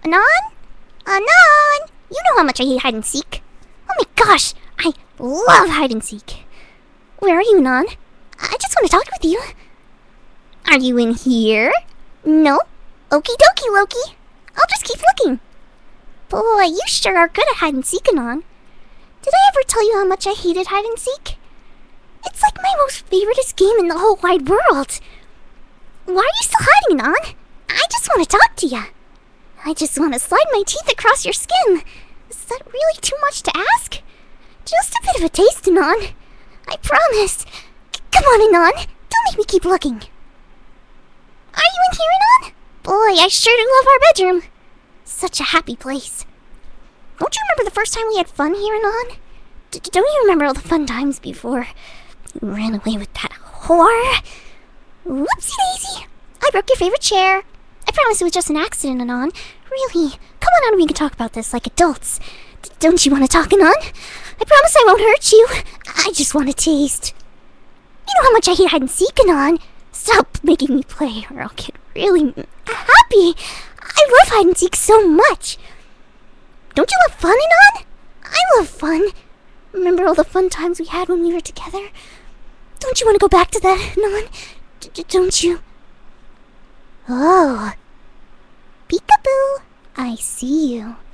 Anon? Anon! You know how much I hate hide and seek. Oh my gosh, I love hide and seek. Where are you, Anon? I just want to talk with you. Are you in here? No? Okie dokie, Loki. I'll just keep looking. Boy, you sure are good at hide and seek, Anon. Did I ever tell you how much I hated hide and seek? It's like my most favoriteest game in the whole wide world. Why are you still hiding, Anon? I just want to talk to you. I just want to slide my teeth across your skin. Is that really too much to ask? Just a bit of a taste, Anon. I promise. Come on, Anon. Don't make me keep looking. Are you in here, Anon? Boy, I sure do love our bedroom. Such a happy place. Don't you remember the first time we had fun here, Anon? Don't you remember all the fun times before you ran away with that whore? Whoopsie daisy. I broke your favorite chair. I promise it was just an accident, Anon. Really. Come on out and we can talk about this like adults. Don't you want to talk, Anon? I promise I won't hurt you. I just want a taste. You know how much I hate hide and seek, Anon. Stop making me play or I'll get really happy. I love hide and seek so much. Don't you love fun, Anon? I love fun. Remember all the fun times we had when we were together? Don't you want to go back to that, Anon? Don't you? Oh. Peekaboo. I see you.